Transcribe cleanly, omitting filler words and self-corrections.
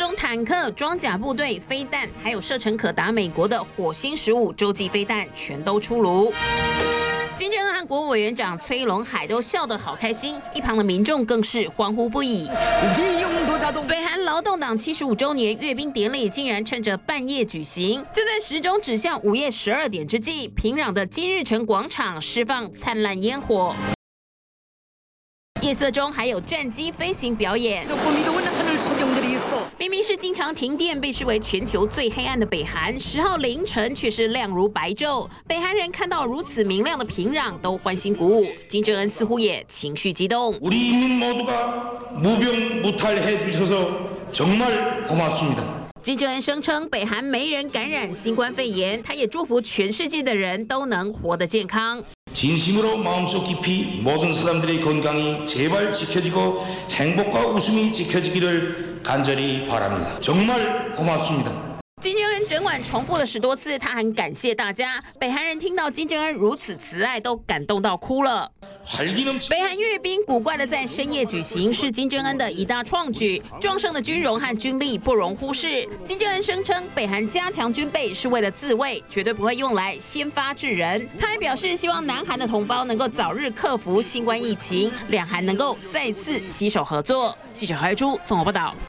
种坦克、装甲部队、飞弹，还有射程可达美国的火星15洲际飞弹，全都出炉。 金正恩和国务委员长崔龙海都笑得好开心，一旁的民众更是欢呼不已。北韩劳动党75周年阅兵典礼竟然趁着半夜举行，就在时钟指向午夜12点之际，平壤的金日成广场释放灿烂烟火。 夜色中还有战机飞行表演。明明是经常停电，被视为全球最黑暗的北韩，10号凌晨却是亮如白昼。北韩人看到如此明亮的平壤，都欢欣鼓舞。金正恩似乎也情绪激动。金正恩声称，北韩没人感染新冠肺炎，他也祝福全世界的人都能活得健康。 진심으로 마음속 깊이 모든 사람들의 건강이 제발 지켜지고 행복과 웃음이 지켜지기를 간절히 바랍니다. 정말 고맙습니다. 金正恩整晚重复了10多次，他很感谢大家。北韩人听到金正恩如此慈爱，都感动到哭了。北韩阅兵古怪的在深夜举行，是金正恩的一大创举。壮盛的军容和军力不容忽视。金正恩声称，北韩加强军备是为了自卫，绝对不会用来先发制人。他还表示，希望南韩的同胞能够早日克服新冠疫情，两韩能够再次携手合作。记者何珠综合报道。